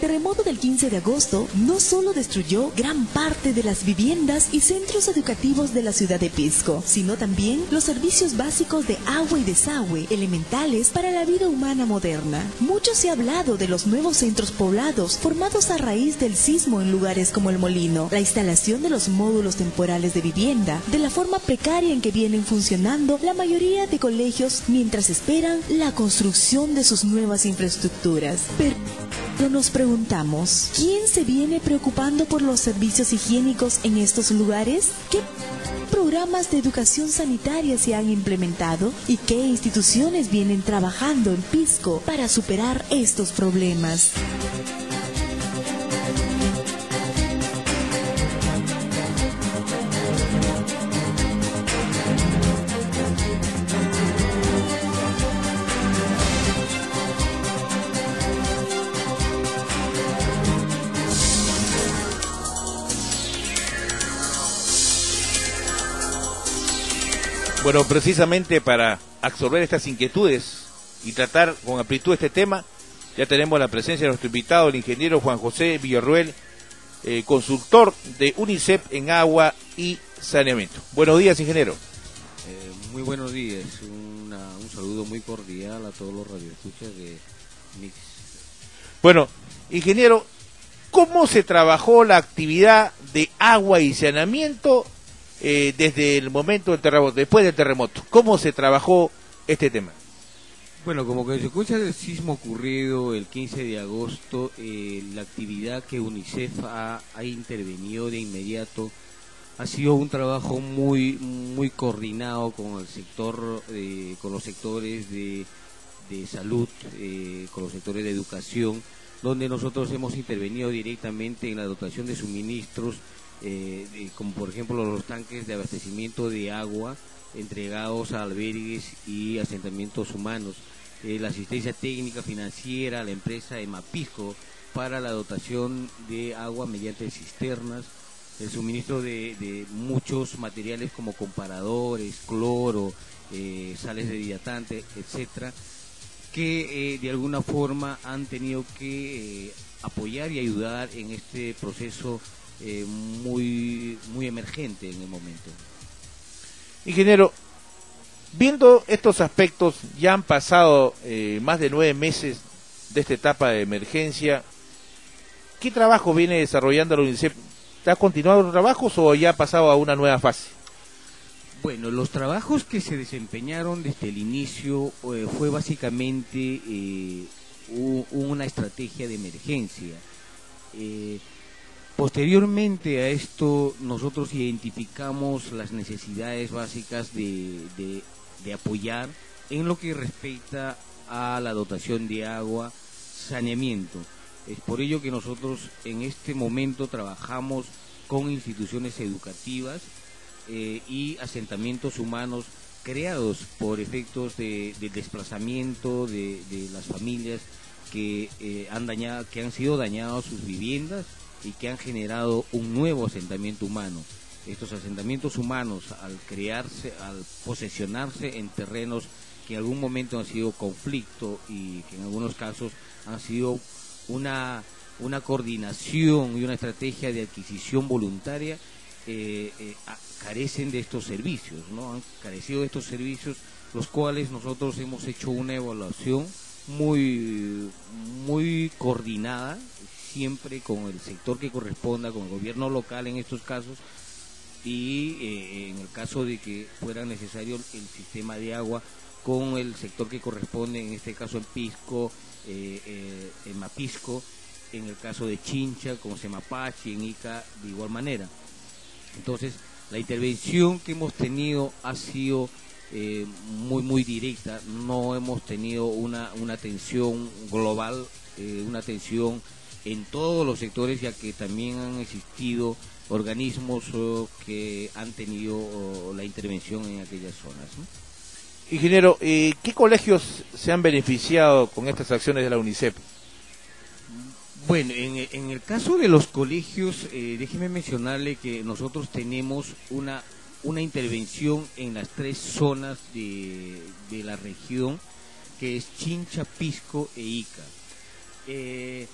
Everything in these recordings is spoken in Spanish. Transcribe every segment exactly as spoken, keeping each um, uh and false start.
terremoto del quince de agosto no solo destruyó gran parte de las viviendas y centros educativos de la ciudad de Pisco, sino también los servicios básicos de agua y desagüe, elementales para la vida humana moderna. Mucho se ha hablado de los nuevos centros poblados formados a raíz del sismo en lugares como El Molino, la instalación de los módulos temporales de vivienda, de la forma precaria en que vienen funcionando la mayoría de colegios mientras esperan la construcción de sus nuevas infraestructuras. Pero Pero nos preguntamos, ¿quién se viene preocupando por los servicios higiénicos en estos lugares? ¿Qué programas de educación sanitaria se han implementado? ¿Y qué instituciones vienen trabajando en Pisco para superar estos problemas? Bueno, precisamente para absorber estas inquietudes y tratar con amplitud este tema, ya tenemos la presencia de nuestro invitado, el ingeniero Juan José Villarroel, eh, consultor de UNICEF en agua y saneamiento. Buenos días, ingeniero. Eh, muy buenos días, Una, un saludo muy cordial a todos los radioescuchas de Mix. Bueno, ingeniero, ¿cómo se trabajó la actividad de agua y saneamiento Eh, desde el momento del terremoto, después del terremoto? ¿Cómo se trabajó este tema? Bueno, como consecuencia del sismo ocurrido el quince de agosto, eh, la actividad que UNICEF ha, ha intervenido de inmediato ha sido un trabajo muy muy coordinado con el sector, eh, con los sectores de, de salud, eh, con los sectores de educación, donde nosotros hemos intervenido directamente en la dotación de suministros, Eh, eh, como por ejemplo los tanques de abastecimiento de agua entregados a albergues y asentamientos humanos, eh, la asistencia técnica financiera a la empresa Emapisco para la dotación de agua mediante cisternas, el suministro de, de muchos materiales como comparadores, cloro, eh, sales de dilatante, etcétera, que eh, de alguna forma han tenido que eh, apoyar y ayudar en este proceso Eh, muy muy emergente en el momento. Ingeniero, viendo estos aspectos, ya han pasado eh, más de nueve meses de esta etapa de emergencia. ¿Qué trabajo viene desarrollando la UNICEF? ¿Ha continuado los trabajos o ya ha pasado a una nueva fase? Bueno, los trabajos que se desempeñaron desde el inicio eh, fue básicamente eh, una estrategia de emergencia. Eh, Posteriormente a esto, nosotros identificamos las necesidades básicas de, de, de apoyar en lo que respecta a la dotación de agua, saneamiento. Es por ello que nosotros en este momento trabajamos con instituciones educativas eh, y asentamientos humanos creados por efectos de, de desplazamiento de, de las familias que, eh, han dañado, que han sido dañadas sus viviendas y que han generado un nuevo asentamiento humano. Estos asentamientos humanos, al crearse, al posesionarse en terrenos que en algún momento han sido conflicto y que en algunos casos han sido una, una coordinación y una estrategia de adquisición voluntaria, eh, eh, carecen de estos servicios, ¿no? Han carecido de estos servicios, los cuales nosotros hemos hecho una evaluación muy, muy coordinada, siempre con el sector que corresponda, con el gobierno local en estos casos, y eh, en el caso de que fuera necesario el sistema de agua, con el sector que corresponde, en este caso en Pisco, eh, eh, en Mapisco, en el caso de Chincha, con Semapachi, en Ica, de igual manera. Entonces, la intervención que hemos tenido ha sido eh, muy, muy directa, no hemos tenido una, una atención global, eh, una atención en todos los sectores, ya que también han existido organismos oh, que han tenido oh, la intervención en aquellas zonas, ¿no? Ingeniero, eh, ¿qué colegios se han beneficiado con estas acciones de la UNICEF? Bueno, en, en el caso de los colegios, eh, déjeme mencionarle que nosotros tenemos una, una intervención en las tres zonas de, de la región, que es Chincha, Pisco e Ica. Eh,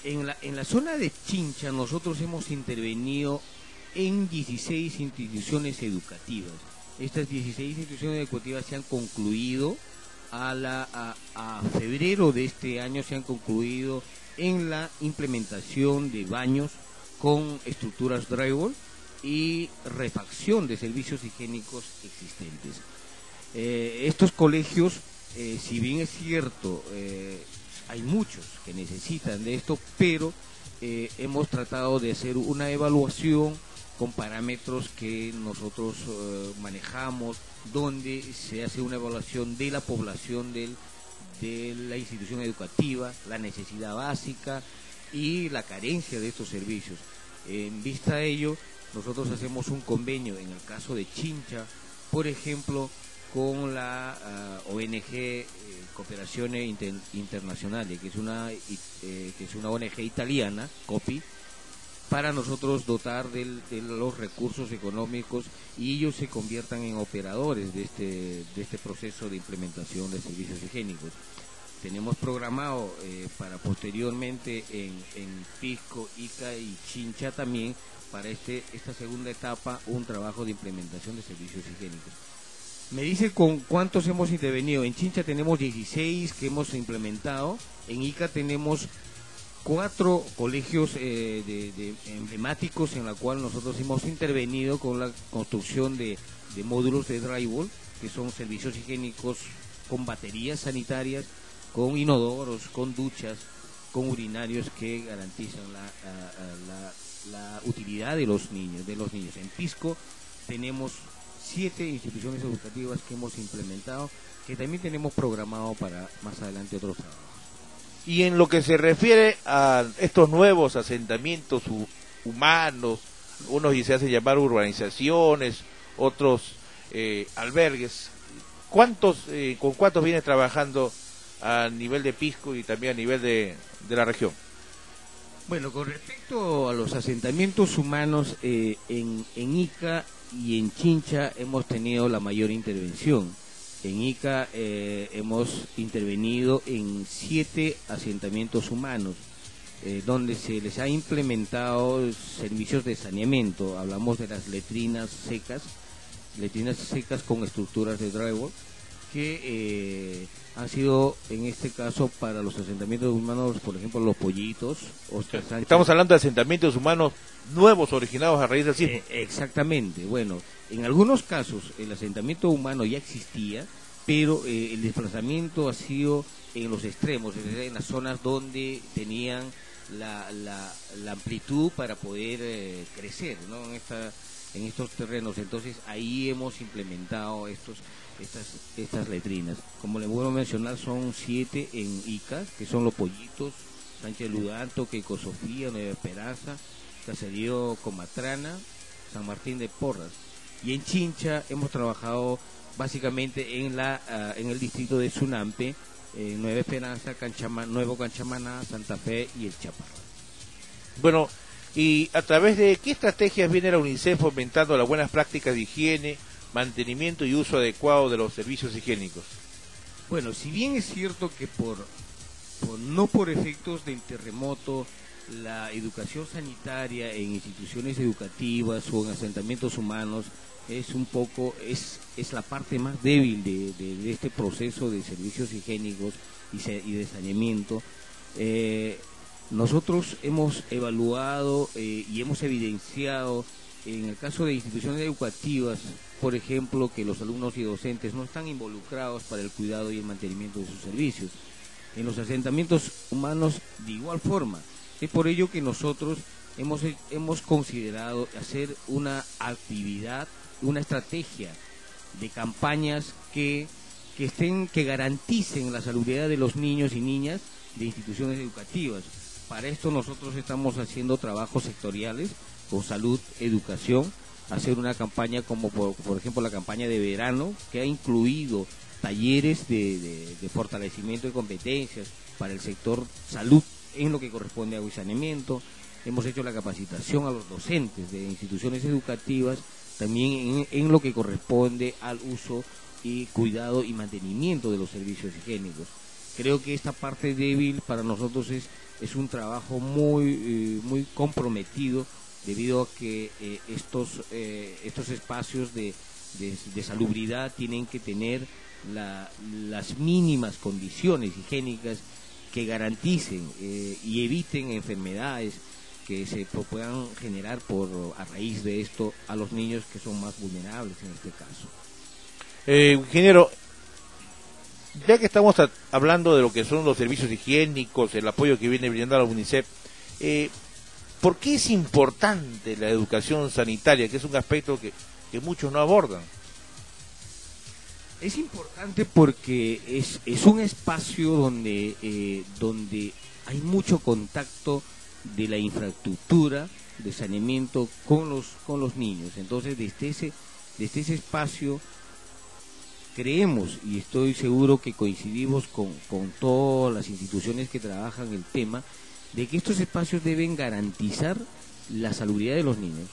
En la, en la zona de Chincha nosotros hemos intervenido en dieciséis instituciones educativas. Estas dieciséis instituciones educativas se han concluido a, la, a, a febrero de este año, se han concluido en la implementación de baños con estructuras drywall y refacción de servicios higiénicos existentes. Eh, estos colegios, eh, si bien es cierto, eh, hay muchos que necesitan de esto, pero eh, hemos tratado de hacer una evaluación con parámetros que nosotros eh, manejamos, donde se hace una evaluación de la población del, de la institución educativa, la necesidad básica y la carencia de estos servicios. En vista de ello, nosotros hacemos un convenio, en el caso de Chincha, por ejemplo, con la uh, O N G eh, Cooperazione Inter Internazionale, que es una eh, que es una O N G italiana, COPI, para nosotros dotar del, de los recursos económicos y ellos se conviertan en operadores de este de este proceso de implementación de servicios higiénicos. Tenemos programado eh, para posteriormente en, en Pisco, Ica y Chincha también, para este esta segunda etapa, un trabajo de implementación de servicios higiénicos. Me dice con cuántos hemos intervenido. En Chincha tenemos dieciséis que hemos implementado. En Ica tenemos cuatro colegios eh, de, de emblemáticos en la cual nosotros hemos intervenido con la construcción de, de módulos de drywall, que son servicios higiénicos con baterías sanitarias, con inodoros, con duchas, con urinarios que garantizan la, la, la, la utilidad de los niños, de los niños. En Pisco tenemos siete instituciones educativas que hemos implementado, que también tenemos programado para más adelante otros trabajos. Y en lo que se refiere a estos nuevos asentamientos hu humanos, unos se hacen llamar urbanizaciones, otros eh, albergues, ¿cuántos, eh, con cuántos viene trabajando a nivel de Pisco y también a nivel de, de la región? Bueno, con respecto a los asentamientos humanos, eh, en, en Ica y en Chincha hemos tenido la mayor intervención. En Ica eh, hemos intervenido en siete asentamientos humanos, eh, donde se les ha implementado servicios de saneamiento. Hablamos de las letrinas secas, letrinas secas con estructuras de drywall, que eh, han sido, en este caso, para los asentamientos humanos, por ejemplo, Los Pollitos, Oscar Sánchez. Estamos hablando de asentamientos humanos nuevos, originados a raíz del sismo. Eh, exactamente. Bueno, en algunos casos el asentamiento humano ya existía, pero eh, el desplazamiento ha sido en los extremos, es decir, en las zonas donde tenían la, la, la amplitud para poder eh, crecer, ¿no? En esta, en estos terrenos. Entonces ahí hemos implementado estos estas estas letrinas. Como les vuelvo a mencionar, son siete en Ica, que son Los Pollitos, Sánchez Ludanto, Keiko Sofía, Nueva Esperanza, Caserío Comatrana, San Martín de Porras. Y en Chincha hemos trabajado básicamente en la uh, en el distrito de Sunampe, eh, Nueva Esperanza, Canchama, Nuevo Canchamaná, Santa Fe y El Chaparral. Bueno, ¿y a través de qué estrategias viene la UNICEF fomentando las buenas prácticas de higiene, mantenimiento y uso adecuado de los servicios higiénicos? Bueno, si bien es cierto que por, por no por efectos del terremoto, la educación sanitaria en instituciones educativas o en asentamientos humanos es un poco, es, es la parte más débil de, de, de este proceso de servicios higiénicos y, se, y de saneamiento, eh, nosotros hemos evaluado eh, y hemos evidenciado en el caso de instituciones educativas, por ejemplo, que los alumnos y docentes no están involucrados para el cuidado y el mantenimiento de sus servicios. En los asentamientos humanos, de igual forma. Es por ello que nosotros hemos, hemos considerado hacer una actividad, una estrategia de campañas que, que, estén, que garanticen la salubridad de los niños y niñas de instituciones educativas. Para esto nosotros estamos haciendo trabajos sectoriales con salud, educación, hacer una campaña como por, por ejemplo la campaña de verano, que ha incluido talleres de, de, de fortalecimiento de competencias para el sector salud en lo que corresponde a agua y saneamiento. Hemos hecho la capacitación a los docentes de instituciones educativas también en, en lo que corresponde al uso y cuidado y mantenimiento de los servicios higiénicos. Creo que esta parte débil para nosotros es es un trabajo muy, eh, muy comprometido, debido a que eh, estos, eh, estos espacios de, de, de salubridad tienen que tener la, las mínimas condiciones higiénicas que garanticen eh, y eviten enfermedades que se puedan generar por a raíz de esto a los niños que son más vulnerables en este caso. Eh, ingeniero, ya que estamos a, hablando de lo que son los servicios higiénicos, el apoyo que viene brindando la UNICEF, eh, ¿por qué es importante la educación sanitaria, que es un aspecto que, que muchos no abordan? Es importante porque es, es un espacio donde, eh, donde hay mucho contacto de la infraestructura de saneamiento con los, con los niños. Entonces, desde ese, desde ese espacio creemos, y estoy seguro que coincidimos con, con todas las instituciones que trabajan el tema, de que estos espacios deben garantizar la salubridad de los niños,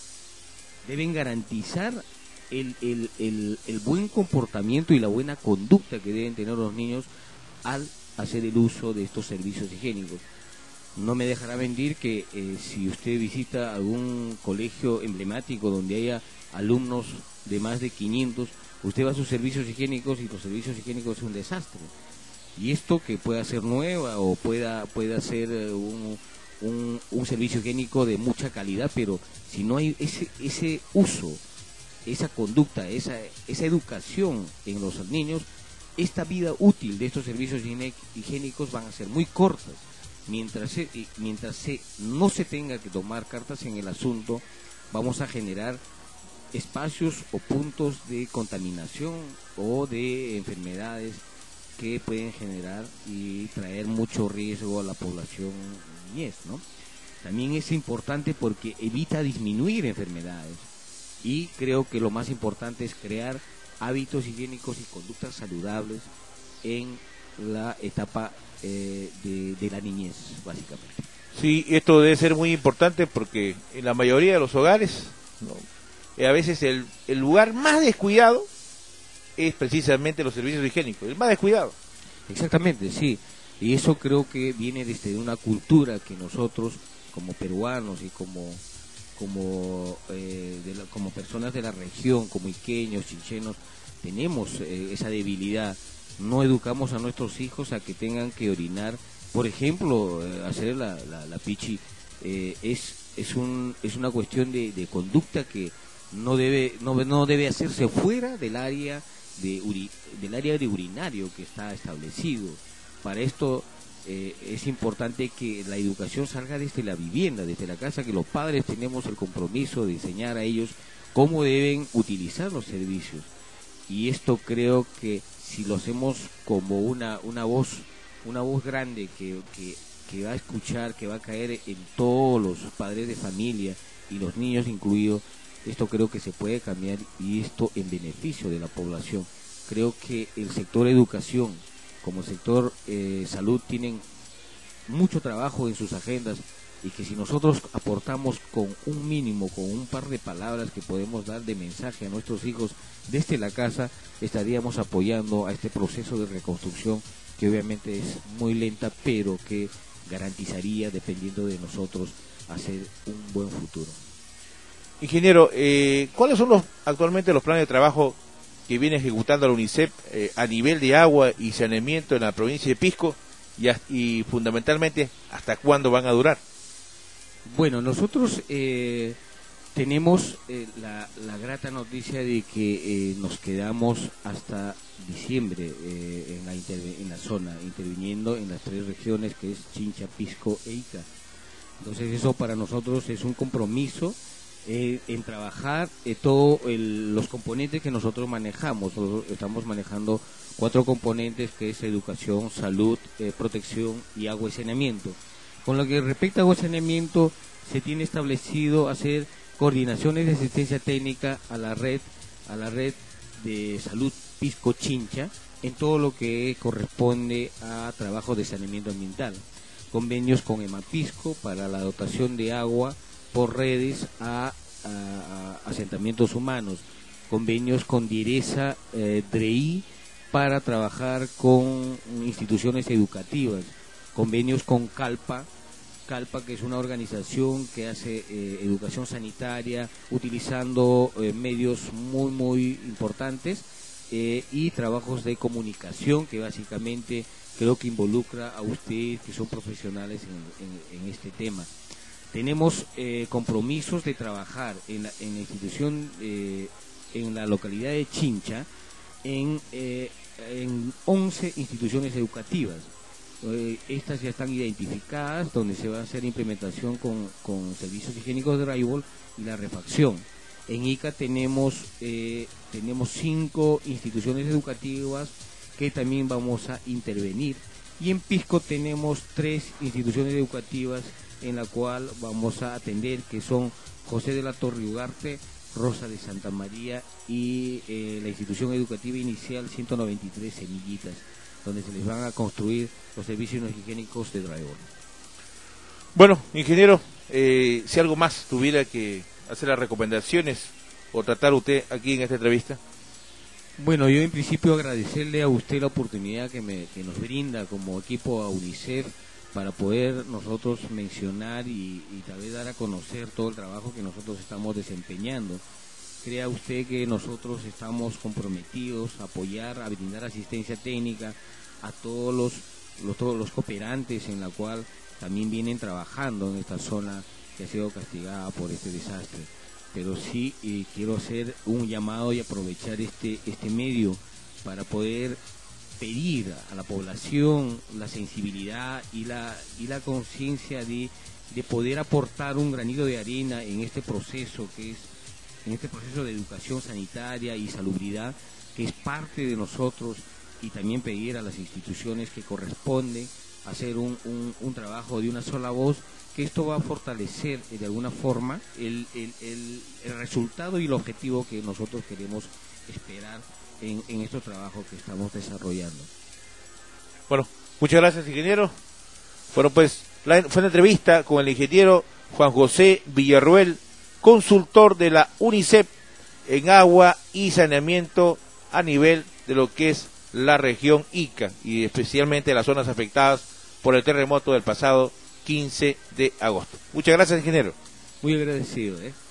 deben garantizar el, el, el, el buen comportamiento y la buena conducta que deben tener los niños al hacer el uso de estos servicios higiénicos. No me dejará mentir que eh, si usted visita algún colegio emblemático donde haya alumnos de más de quinientos, usted va a sus servicios higiénicos y los servicios higiénicos es un desastre. Y esto que pueda ser nueva o pueda, pueda ser un, un, un servicio higiénico de mucha calidad, pero si no hay ese, ese uso, esa conducta, esa, esa educación en los niños, esta vida útil de estos servicios higiénicos van a ser muy cortas. Mientras, se, mientras se, no se tenga que tomar cartas en el asunto, vamos a generar espacios o puntos de contaminación o de enfermedades que pueden generar y traer mucho riesgo a la población niñez, ¿no? También es importante porque evita disminuir enfermedades, y creo que lo más importante es crear hábitos higiénicos y conductas saludables en la etapa eh, de, de la niñez, básicamente. Sí, esto debe ser muy importante porque en la mayoría de los hogares, ¿no?, a veces el, el lugar más descuidado es precisamente los servicios higiénicos, el más descuidado. Exactamente, sí, y eso creo que viene desde una cultura que nosotros como peruanos y como como eh, de la, como personas de la región, como iqueños, chinchenos, tenemos eh, esa debilidad. No educamos a nuestros hijos a que tengan que orinar, por ejemplo, eh, hacer la, la, la pichi, eh, es es un es una cuestión de, de conducta que no debe no, no debe hacerse fuera del área de uri, del área de urinario que está establecido. Para esto eh, es importante que la educación salga desde la vivienda, desde la casa, que los padres tenemos el compromiso de enseñar a ellos cómo deben utilizar los servicios. Y esto creo que si lo hacemos como una una voz una voz grande que, que, que va a escuchar, que va a caer en todos los padres de familia y los niños incluidos, esto creo que se puede cambiar, y esto en beneficio de la población. Creo que el sector educación como el sector eh, salud tienen mucho trabajo en sus agendas, y que si nosotros aportamos con un mínimo, con un par de palabras que podemos dar de mensaje a nuestros hijos desde la casa, estaríamos apoyando a este proceso de reconstrucción que obviamente es muy lenta, pero que garantizaría, dependiendo de nosotros, hacer un buen futuro. Ingeniero, eh, ¿cuáles son los actualmente los planes de trabajo que viene ejecutando la UNICEF eh, a nivel de agua y saneamiento en la provincia de Pisco, y, y fundamentalmente hasta cuándo van a durar? Bueno, nosotros eh, tenemos eh, la, la grata noticia de que eh, nos quedamos hasta diciembre eh, en, la interve- en la zona, interviniendo en las tres regiones que es Chincha, Pisco e Ica. Entonces eso para nosotros es un compromiso eh, en trabajar eh, todos los componentes que nosotros manejamos. Nosotros estamos manejando cuatro componentes, que es educación, salud, eh, protección y agua y saneamiento. Con lo que respecta a agua y saneamiento, se tiene establecido hacer coordinaciones de asistencia técnica a la red, a la red de salud Pisco Chincha, en todo lo que corresponde a trabajo de saneamiento ambiental. Convenios con EMAPisco para la dotación de agua por redes a, a, a asentamientos humanos. Convenios con Direza, eh, D R E I, para trabajar con instituciones educativas. convenios con Calpa, Calpa que es una organización que hace eh, educación sanitaria utilizando eh, medios muy muy importantes eh, y trabajos de comunicación que básicamente creo que involucra a ustedes que son profesionales en, en, en este tema. Tenemos eh, compromisos de trabajar en la, en la institución, eh, en la localidad de Chincha, en, eh, en once instituciones educativas. Eh, estas ya están identificadas, donde se va a hacer implementación con, con servicios higiénicos de drywall y la refacción. En Ica tenemos, eh, tenemos cinco instituciones educativas que también vamos a intervenir. Y en Pisco tenemos tres instituciones educativas en la cual vamos a atender, que son José de la Torre Ugarte, Rosa de Santa María y eh, la institución educativa inicial ciento noventa y tres Semillitas, donde se les van a construir los servicios higiénicos de drywall. Bueno, ingeniero, eh, si algo más tuviera que hacer las recomendaciones o tratar usted aquí en esta entrevista. Bueno, yo en principio agradecerle a usted la oportunidad que, me, que nos brinda como equipo a UNICEF para poder nosotros mencionar y, y tal vez dar a conocer todo el trabajo que nosotros estamos desempeñando. Crea usted que nosotros estamos comprometidos a apoyar, a brindar asistencia técnica a todos los, los, todos los cooperantes en la cual también vienen trabajando en esta zona que ha sido castigada por este desastre. Pero sí eh, quiero hacer un llamado y aprovechar este, este medio para poder pedir a la población la sensibilidad y la, y la conciencia de, de poder aportar un granito de arena en este proceso que es, en este proceso de educación sanitaria y salubridad, que es parte de nosotros, y también pedir a las instituciones que corresponden hacer un, un, un trabajo de una sola voz, que esto va a fortalecer eh, de alguna forma el, el, el, el resultado y el objetivo que nosotros queremos esperar en, en estos trabajos que estamos desarrollando. Bueno, muchas gracias, ingeniero. Bueno, pues la, fue una entrevista con el ingeniero Juan José Villarroel, consultor de la UNICEF en agua y saneamiento a nivel de lo que es la región Ica y especialmente las zonas afectadas por el terremoto del pasado quince de agosto. Muchas gracias, ingeniero. Muy agradecido, ¿eh?